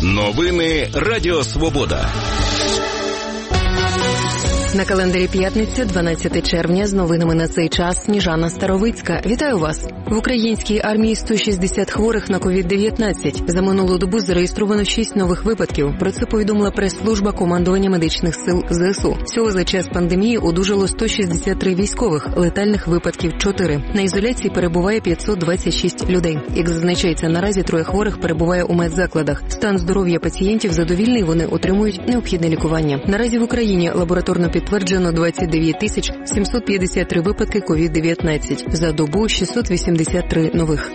Новини Радіо Свобода. На календарі п'ятниця, 12 червня, з новинами на цей час Сніжана Старовицька. Вітаю вас! В українській армії 160 хворих на COVID-19. За минулу добу зареєстровано 6 нових випадків. Про це повідомила прес-служба командування медичних сил ЗСУ. Всього за час пандемії одужало 163 військових, летальних випадків 4. На ізоляції перебуває 526 людей. Як зазначається, наразі 3 хворих перебуває у медзакладах. Стан здоров'я пацієнтів задовільний, вони отримують необхідне лікування. Наразі в Україні лабораторно підтверджено 29 753 випадки COVID-19. За добу 683 нових.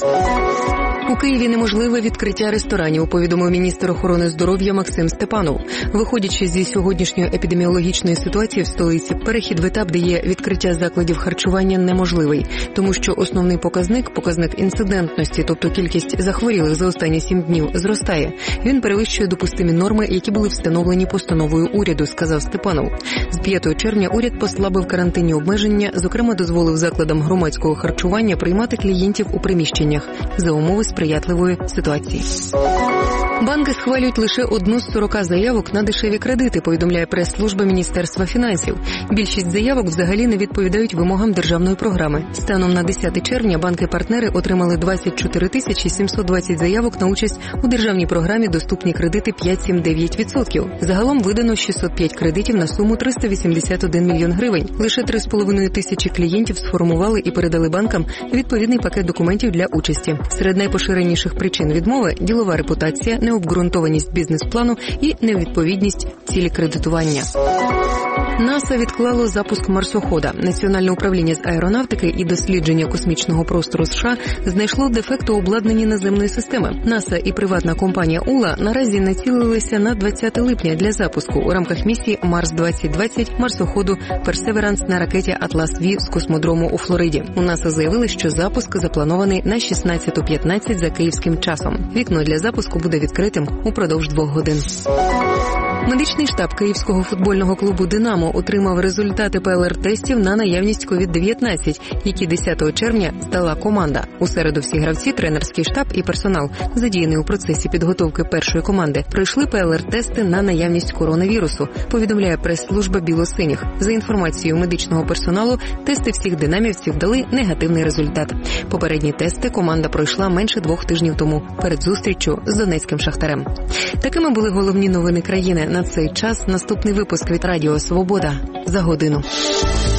У Києві неможливе відкриття ресторанів, повідомив міністр охорони здоров'я Максим Степанов. Виходячи зі сьогоднішньої епідеміологічної ситуації в столиці, перехід в етап, де є відкриття закладів харчування, неможливий, тому що основний показник інцидентності, тобто кількість захворілих за останні 7 днів, зростає. Він перевищує допустимі норми, які були встановлені постановою уряду, сказав Степанов. З 5 червня уряд послабив карантинні обмеження, зокрема дозволив закладам громадського харчування приймати клієнтів у приміщеннях за умови сприятливої ситуації. Банки схвалюють лише одну з 40 заявок на дешеві кредити, повідомляє прес-служба Міністерства фінансів. Більшість заявок взагалі не відповідають вимогам державної програми. Станом на 10 червня банки-партнери отримали 24 720 заявок на участь у державній програмі «Доступні кредити 5-7-9%». Загалом видано 605 кредитів на суму 381 мільйон гривень. Лише 3,5 тисячі клієнтів сформували і передали банкам відповідний пакет документів для участі. Серед найпоширеніших причин відмови – ділова репутація, необґрунтованість бізнес-плану і невідповідність цілі кредитування. НАСА відклало запуск марсохода. Національне управління з аеронавтики і дослідження космічного простору США знайшло дефект у обладнанні наземної системи. НАСА і приватна компанія УЛА наразі націлилися на 20 липня для запуску у рамках місії Марс-2020 марсоходу «Персеверанс» на ракеті «Атлас-В» з космодрому у Флориді. У НАСА заявили, що запуск запланований на 16:15 за київським часом. Вікно для запуску буде відкритим упродовж 2 годин. Медичний штаб київського футбольного клубу «Динамо» отримав результати ПЛР-тестів на наявність COVID-19, які 10 червня здала команда. У середу всі гравці, тренерський штаб і персонал, задіяний у процесі підготовки першої команди, пройшли ПЛР-тести на наявність коронавірусу, повідомляє прес-служба «Білосиніх». За інформацією медичного персоналу, тести всіх динамівців дали негативний результат. Попередні тести команда пройшла менше 2 тижнів тому, перед зустріччю з донецьким «Шахтарем». Такими були головні новини країни. На цей час наступний випуск від Радіо Свобода за годину.